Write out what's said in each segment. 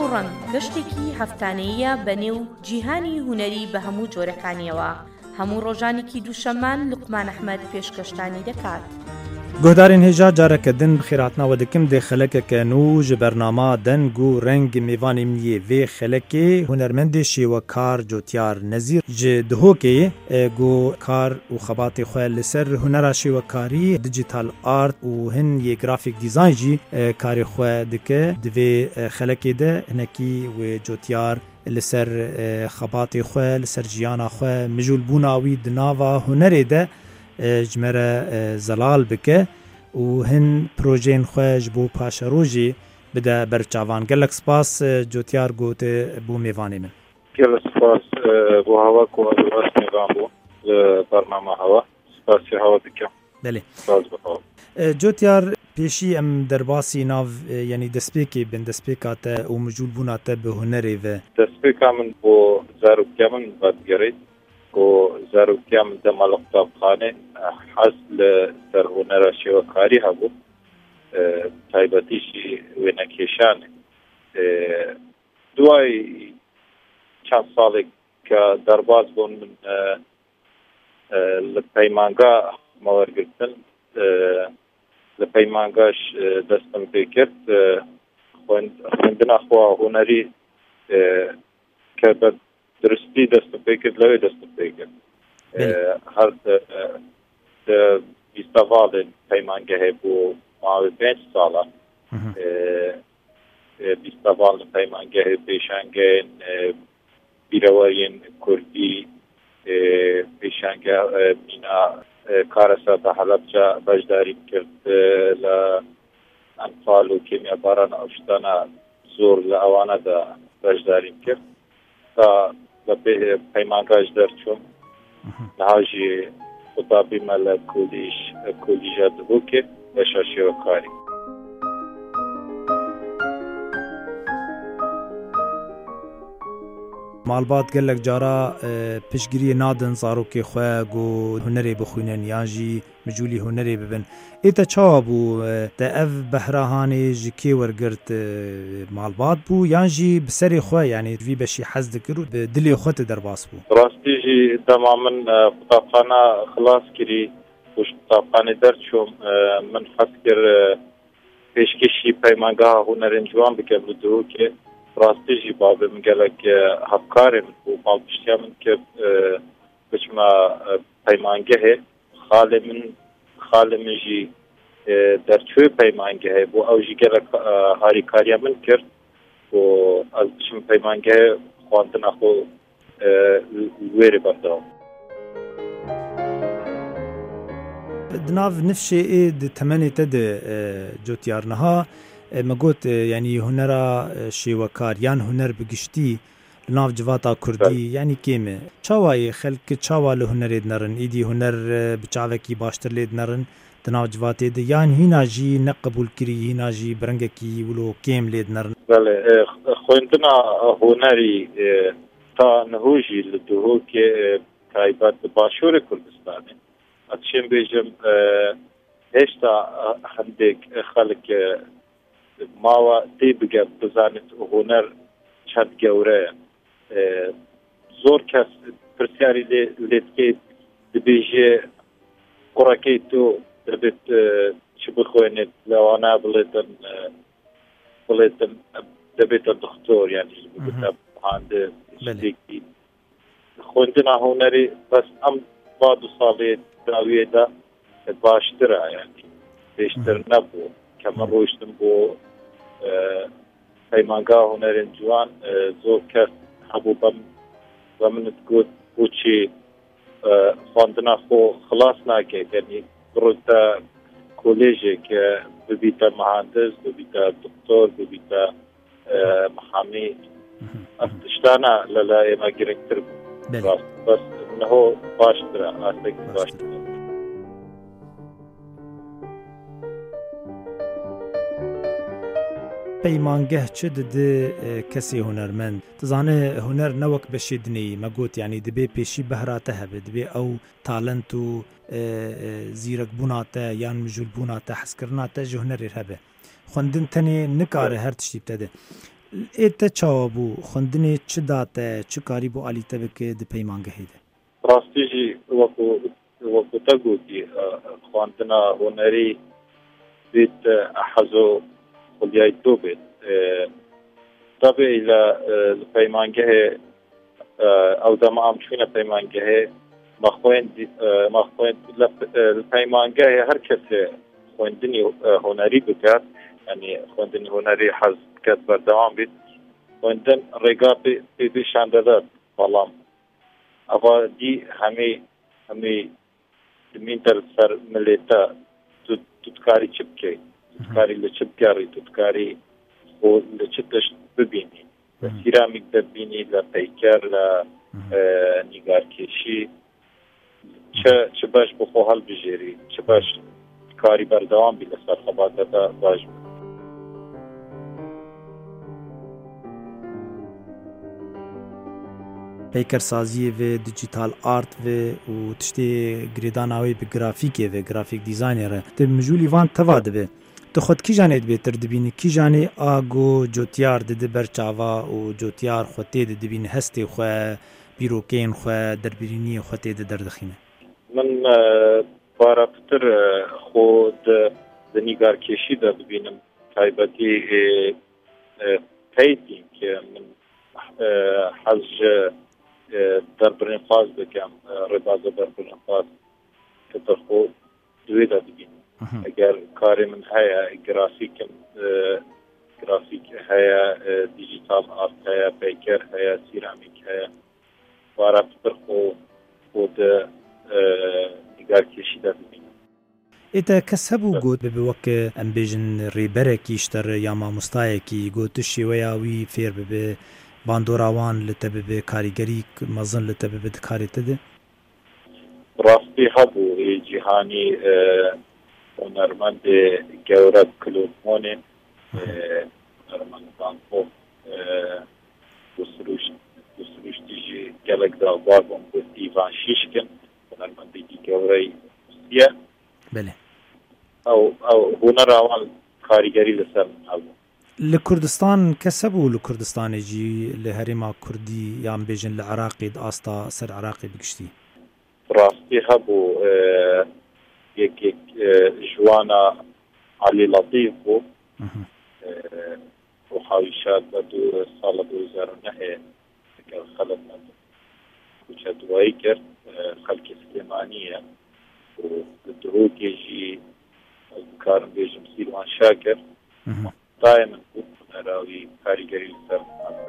ڕەنگ گەشتێکی هەفتانەیە بەنێو جیهانی هونەری بە هەموو جۆرەکانیەوە. هەموو ڕۆژانێکی دووشەممان لوقمان ئەحمەد پێشکەشتانی دەکات. گۆدارین هێژا جارەکە دن بخیراتناوە دکم دێ خەلەکەکە نو ji بەرنامە دەنگ و ڕەنگ میوانê miniyê vê xelekê hunermendê şêwekar Cotyar Nezîr ji dihokê got kar û xebatê xwe li ser hunera şêwekarî digital art û hin yê grafik dîzayn jî karê xwe dike di vê xelekê de hinekî wê Cotyar li ser xebatê xwe li ser jiyana xwe mijûlbûna wî di nava hunerê de ji me re zelal bike û hin projeyên xwe ji bo paşerojê bide berçavan. Gelek spas Cotyar gotê bû mêvanê min. Gelek spas bû heva ku ez mêvan bû li bername hewa. Spasî hewa dikim. Belê. Spas bi hewa. Cotyar pêşî em derbasî nav yanî destpêkê bin destpêka te û mijûlbûna te bi hunerê ve. Destpêka min bo zarokiya min vedigerît ku zarokiya min dema li qutabxanê hez li ser hunera şêwekarî hebû. Taybetî jî wênekêşanê. Duay çend salek ke derbas bûn min li peymanga me wergirtin. Li peymangaş destim pê kir xwendina xwe hunerî ke bi duristî destim pê kir lewê destim pê kir. Her bîstavalên peymangehê bû mavê 5 sala bîstaval li peymangehê pêşangehên bîreweriyên Kurdî pêşangeh mîna Karasata Helepçe beşdarî kirt li Enfal û Kêmyabaran Avştana zor li ewana de beşdarî kirt ta li peymanga ji derçûm niha jî xutabî me li Kulîja dibûkê beşa şêwekarî. Malbat gelek cara piştgiriyê nadin zarokê xwe got hunerê bixwînin yan jî mijûlî hunerê bibin. Ête çawa bû te ev behrahanê ji kê wergirt malbat bû yan jî bi serê xwe yanî vî beşî hez dikir û bi dilê xwe te derbas bû? Rastî jî dema min qutabxana xilas kirî û ji qutabxanê derçûm min hez kir pêşkêşî peymangeha hunerên ciwan bikim li Duhokê. Rastî jî bavê min gelek hevkarê min û malpiştiya min ke biçima peymangehê xalê min jî derçûyê peymangehê bû ew jî gelek harîkariya min kir û ez biçim peymangehê xwandina xwe wêrê berdewam. Di nav nifşê ê di temenê te de Cotyar niha me got yanî hunera şêwekar yan huner bi giştî li nav civata Kurdî yanî kêm e. Çawa yê xelk çawa li hunerê dinerin êdî huner bi çavekî baştir lê dinerin di nav civatê de yan hîna jî neqebûlkirî hîna jî bi rengekî wilo kêm lê dinerin. Belê xwendina hunerî ta niho jî li Duhokê taybet bi başûrê Kurdistanê etişên bêjim hêşta hindêk xelk mawa tê bige bizanit huner çend gewre ye. Zor kes pirsyarî lê dike dibêje qurekê tu dibêt çi bixwênit lewana bilêtin dibête doktor yanî bibite hande ştêkî. Xwendina hunerê bes em ba du salê dawiyê de baştir e yanî pêştir nebû. Ke min rûştim bo peymangeha hunerên ciwan zor kes hebû ve min got bûçî xwandina xwe xilas nake yanî birûte kolêjeke bibîte mehandis bibîte doktor bibîte mihamî ev tiştane lela ême girîngtir rast bes niho baştir e astekî baştir e. peymangeh çi didi kesê hunermend dizane huner ne wek beşê dineyî me got yanî dibê pêşî behra te hebe dibê ew talent û zîrekbûna te yan mijûlbûna te hezkirina te ji hunerê hebe xwendin tenê nikare her tiştî te de ئێتە چاوە بوو خوندنێ چ داتە چ کاری بۆ ئالیتە بکە دی پەیمانگەهێدە ڕاستیژی وەکو تە گوتی خواندنا هوەری بێت حەزۆ خودیای تۆ بێت طبێ لە پەیمانگەهێ ئەو دەما ئەم چوونە پەیمانگەهێ مەخۆێن لە پەیمانگەهێ هەر کەسێ خوێندنی هوەری بکات ینی خوێندنی هوەری حەز بکات بەردەوام بیت خوێندن ڕێگا پێشان دەدات بەڵام ئەوە دی هەمەی دمین دەرسەر ملێتە توتکاری چ بکەیت توتکاری لە چ بگەڕی توتکاری خۆ لە چ تشت ببینی لە سیرامیک دەبینی لە پەیکەر لە نیگارکێشی چ باش بۆ خۆ هەڵبژێری چ باش کاری بەردەوام بی لەسەر خەباتەکە باش بوو. پیکرسازی و دیجیتال آرت و تشتی گریداناوی به گرافیکی و گرافیک دیزاینر ده مجولی وان توا دبه تو خود کی جانید بهتر دبینی کی جانی آگو جوتیار ده برچاوا و جوتیار خوته ده دبینی هستی خو بیروکین خو دربرینی خوته ده دردخینه من بارفتر خود ده نیگارکشی ده دبینم تایبەتی پیدین که من حەز دەربڕین خواست دەکەم ڕێبازە دەربڕین خواست کە دەرخۆ دوێدا ببین ئەگەر کاری من هەیە گرافیک هەیە دیجیتال ئارت هەیە پیکەر هەیە سیرامیک هەیە بارەفتر خۆ نیگارکێشیدا ببین. ئێتە کەس هەبوو گوت ببێ وەک ئەم بێژن ڕێبەرێکیشتەر یا مامۆستایەکی گوت شێوەیاوی فێر ببێ باندۆراوان لەتە ببێ کاریگەری مەزن لەتە ببێت کارێتە دێ ڕاستی هەبوو جیهانی هونەرمەندێ گەورە کلۆتمۆنێ هونەرمەندانخۆ سروشتیژی gelek dağlar bu divan şişkin هنرمندگی گەورەی روسیە بله ئەو هونەر ئەوان کاریگەری لەسەر هەبوو. لە کوردستان کەس هەبوو لە کوردستانێکی لە هەرێما کوردی یان بێژن لە عراقی ئاستا سەر عراقی بگشتی ڕاستی هەبوو یەکێک ژوانە عەلی لەطیف بوو و حاویشات بە ساڵە 2009 خەلک کوچە دوایی کرد خەلکی سلێمانیە و درۆکێژی کارم بێژم سیروان شاکر تای من بوو هونەراوی کاریگەری لەسەر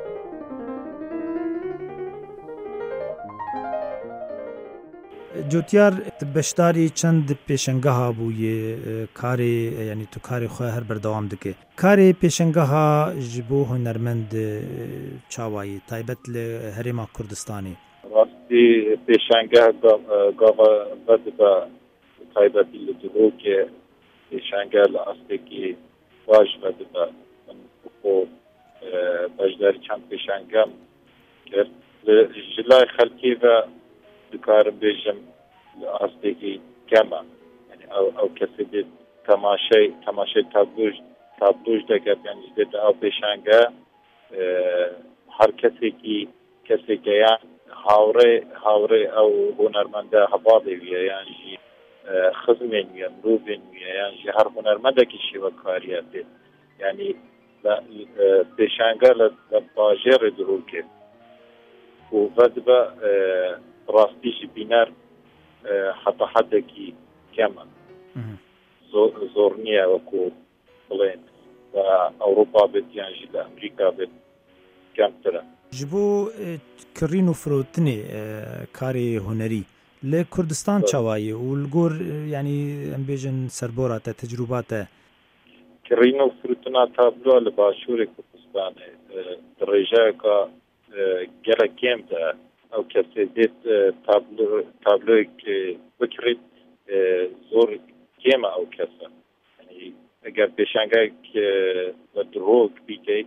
جوتیار بەشداری چەند پێشەنگەها بوویە کارێ ینی تو کاری خۆی هەر بەردەوام دکێ کارێ پێشەنگەها ji بۆ هونەرمەند چاوایی تایبەت لە هەرێما کوردستانی ڕاستی پێشەنگە گاوا بەد بە تایبەتی لە درۆکێ پێشەنگە لە ئەستێکی باش بەد بە من خۆ بەشداری چەند پێشەنگەم کرد ji لای خەلکی بە دکارم بێژم لە ئاستێکی کەمە ئەو کەسێ بێت تەماشای تابلۆش دەکات یانی دێتە ئەو پێشانگە هەر کەسێکە یان هاوڕێ ئەو هونەرمەندە هەباڵێ ویە یانژی خزمێن ویە مرۆڤێن ویە یانژی هەر هونەرمەندێکی شێوەکاریە بێت یعنی پێشانگە لە باژێڕێ درۆکێ و بەد بە ڕاستیشی بینەر حتا حدێکی کەمە زۆر نییە وەکو بڵێن بە ئەوروپا بێت یانژی لە ئەمریکا بێت کەمترە ji بۆ کڕین و فرۆتنێ کارێ هونەری لە کوردستان چاوایە و لەگۆر ینی ئەم بێژن سەربۆراتە تەجروباتە کڕین و فرۆتنا تابلۆ لە باشووری کوردستانێ ڕێژەیەکە gelek kêmde ew kesê dêt tabloyek bikirît zor kême ew kese yani eger pêşangek ve dirok bîkey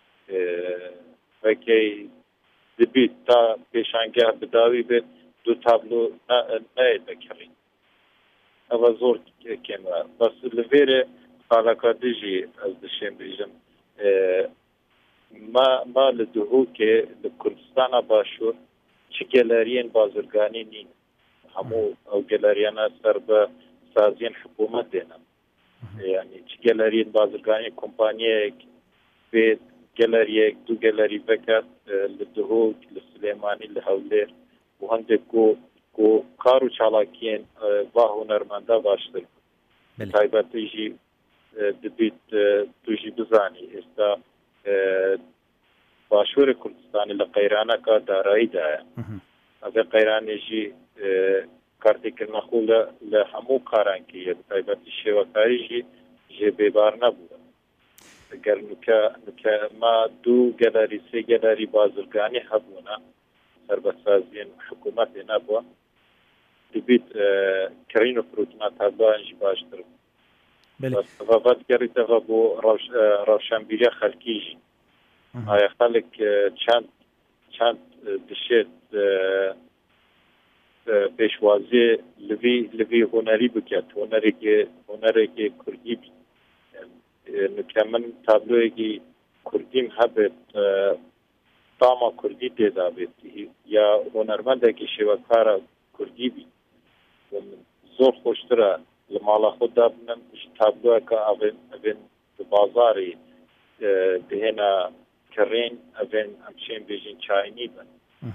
vekê dibît ta pêşangeh bidawî bêt du tablo neyê vekirî ev zor kême bes li vêrê xalaka dijî ez dişêm bêjim ما لدهوکێ لە کوردستانە باشوور چ گەلەریەن بازرگانی نین هەموو ئەو گەلەریانە سەر بە سازیان حکوومەت دێنن یعنی چ گەلەریەن بازرگانی کۆمپانیەیەک بێت گەلەریەک دوو گەلەری بکات لە دهۆک لە سلێمانی لە هەولێر و هەندێک و کار و چالاکیên با هونەرمەندا باشتر تایبەتیژی دەبێت توژی بزانی ئێستا باشووری کوردستانی لە قەیرانەکە داراییدایە ئەبێ قەیرانێژی کارتێکردنە خۆ لە هەموو کارانکیە تایبەتی شێوەکاریژی ژێ بێبار نەبووە ئەگەر ما دوو گەلەری سێ گەلەری بازرگانی هەبوونە سەربەسازیین حکوومەتێ نەبووە دەبێت کڕین و فروتنا تابانژی باشتر بەبەت گەڕیتەوە بۆ ڕەوشەنبیریە خەلکیژی ئایا خەڵک چەند دشێت پێشوازێ لەوی هۆنەری بکات هۆنەرێکی کوردی بی نکە من تابلۆیەکی کوردیم هەبێت تاما کوردی تێدا بێت یا هۆنەرمەندێکی شێوەکارە کوردی بی زۆر خۆشترە لە ماڵە خۆدا بنم تابلۆەکە ئەبێن بازاری دهێنە کڕین ئەبێن ئەمچێن بێژین چاینی بن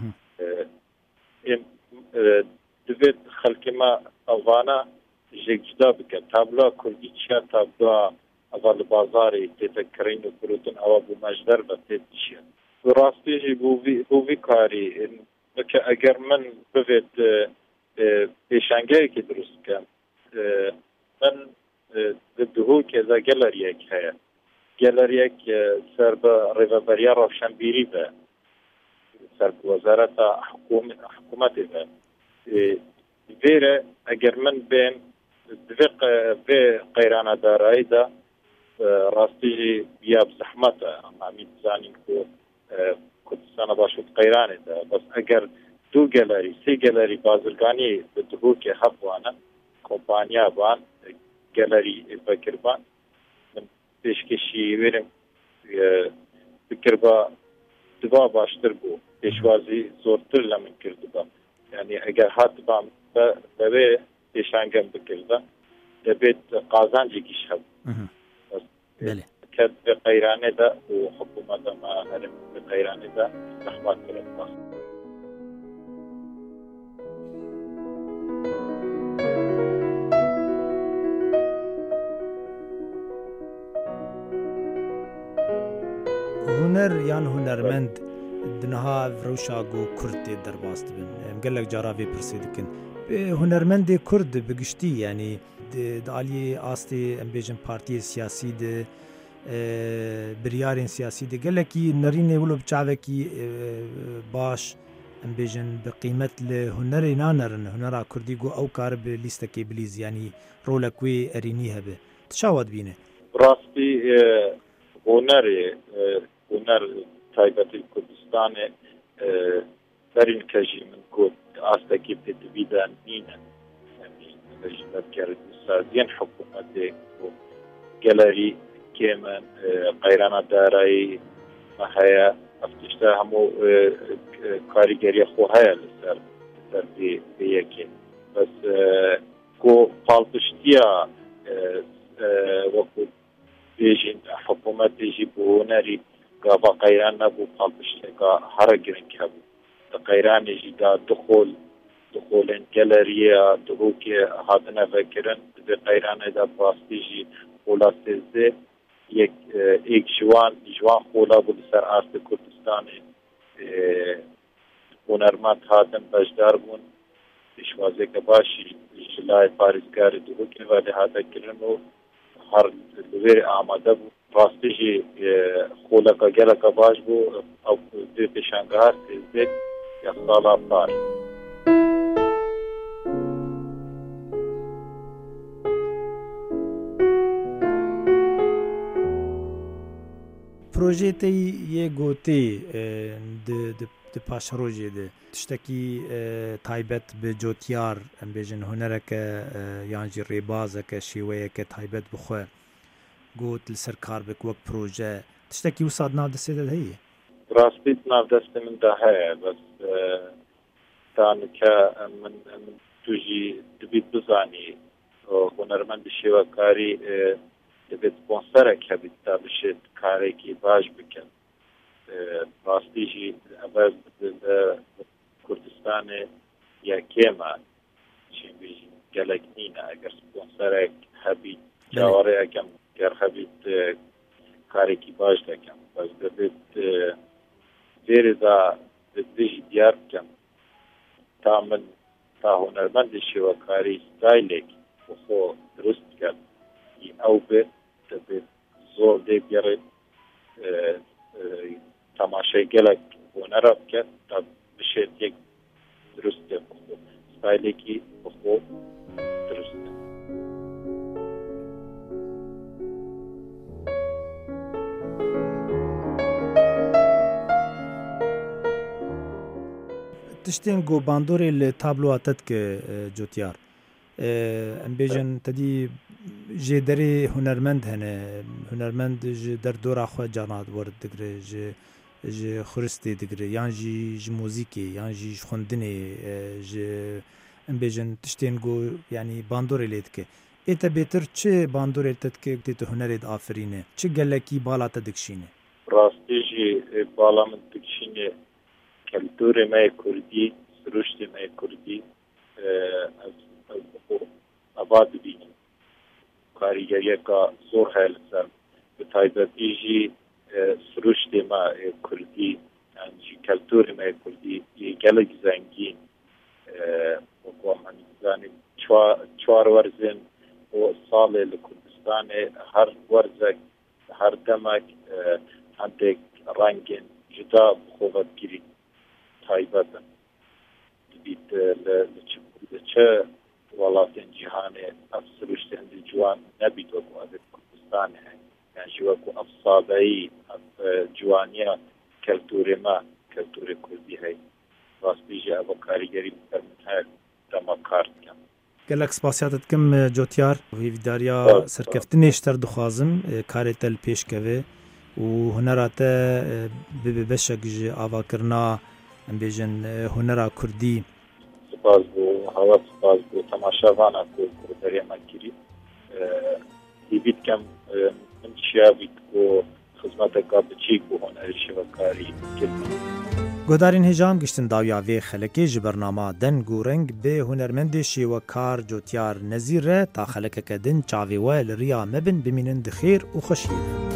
دەبێت خەڵکیمە ئەوانە ژێکجدا بکەن تابلۆ کوردی چیە تابلۆ ئەوە لە بازاری تێتە کڕین و فروتن ئەوە بوو مەژدەر بە تێت چیە ڕاستیژی بووی کاری کە ئەگەر من ببێت پێشانگەیەکی دروست بکەم من دهۆکێدا گەلەریەک هەیە گەلەریەک سەر بە ڕێڤەبەریە ڕەوشەنبیری بە سەر وەزارەتە حکوومەتێ بە vêre eger min bên vê qeyrana darayî de rastî jî ya bi zehmet e emî bizanîn ku Kurdistana başûr qeyranê de bes eger du gelerî sê gelerî bazirganî bi dihûkê hebûane kompanya ban gelerî vekirban min pêşkêşî wêrim bikirba diba baştir bû pêşwazî zortir le min kirdiba yani eger hatibam bevê pêşangem bikirda debêt qazancekîş hebû ket bi qeyranê de û hikûmeta me herî bi qeyranê de zehmet kirin هنر یان هنرمند دنها روشا گو کرد درباست بن مگلک جارا وی پرسی دکن هنرمند کرد بگشتی یعنی دالی آستی امبیجن پارتی سیاسی ده بریارین سیاسی ده گلکی نرینه ولو بچاوکی باش امبیجن بقیمت له هنر نانرن هنر کردی گو او کار به لیست کی بلیز یعنی رولکوی ارینی هبه تشاود بینه راستی هنر تایبەتی کوردستانê derîn kejî min got astekî pêdivîdan nîne saziyen hikûmetê û gelerî kêmen qeyrana darayî me heye ev tişta hemû karîgeriya xwe heye li ser vê yekê bes ku palpiştiya wekû bêjin hikûmetê jî bi hunerî gava qeyran nebû palpişteka here giring hebû di qeyranê jî da dixolên geleriya dihûkê hatine vekirin di qeyranê de rastî jî xola sêzdê êk jiwan xola bû li ser astê Kurdistanê hunermend hatin bejdar bûn pêşwazeke başî ji layê parêzgarê dihûkê velê hate kirin û her li wê amade bû rastî jî xoleka geleka baş bû ew dê pêşangehar sêzdê ya sala par پروژه تی یه گوتی د پاشروجی ده تشتکی تایبت به جوتیار ام بیجن هنرک یانجی ریبازک شیوه که تایبت بخواه گوت لسر کار بک وک پروژه تشتێکی وساد ناو دەستێدە هەیە ڕاستیت ناودەست مندا هەیە بەس تانکە من توژی دەبێت بزانی هونەرمەندی شێوەکاری دەبێت سپۆنسەرێک هەبێت تا بشێت کارێکی باش بکەن ڕاستیژی ئەمە کوردستانê یەکێمە چی بێژین gelek nîne eger sponserek hebît çawareyekem ger hebît karekî baş dekem bes debêt vêrê da dijî diyar bikem ta min ta hunermendê şêwekarî stylek xwe durust bike ew bê debêt zor dê gerê temaşey gelek hunera bike ta bişêt yek durust dê stylekî xwe durust tiştên ku bandorê li tabloa te dike Cotyar em bêjin tedî jê derê hunermend hene hunermend ji derdora xwe cana werdigire ji xuristê digire yan jî ji mûzîkê yan jî ji xwendinê ji em bêjin tiştên ku yanî bandorê lê dike ê te bêtir çi bandorê te dike tê tu hunerê diafirîne çi gelekî bala te dikişîne rastî jî bala min dikişîne keltûrê me yê Kurdî siruştê me yê Kurdî ava dibînim karîgeriyeka zor heye li ser bi taybetî jî siruştê me yê Kurdî yan jî keltûrê me yê Kurdî yê gelek zengîn wekû em zanîn çwar werzên û salê li Kurdistanê her werzek her demek hindek rengên cuda bi xwe vedgirî taybet in dibît li çi welatên cîhanê ev siruştên di ciwan nebît wekû ev Kurdistanê heye yan jî wekû ev sadeyî ev ciwaniya keltûrê me keltûrê Kurdî heye rastî jî ev karîgerî ber min heye dema kar dikim gelek spasiya te dikim Cotyar hêvîdariya serkeftinê ji te re dixwazim karê te li pêş keve û hunera te bibe beşek ji avakirina em bêjin hunera Kurdî spas bû hewa spas bû temaşevana ku derê me kirî hêvî dikem min çiyavît ku xizmeteka biçîk û hunerî şêwekarî kirin Guhdarên hêjam giştin dawiya vê xelekê ji bernama deng û reng bê hunermendê şêwekar Cotyar Nezîr re ta xelekeke din çavê we li riya me bin bimînin di xêr û xweşiyê de.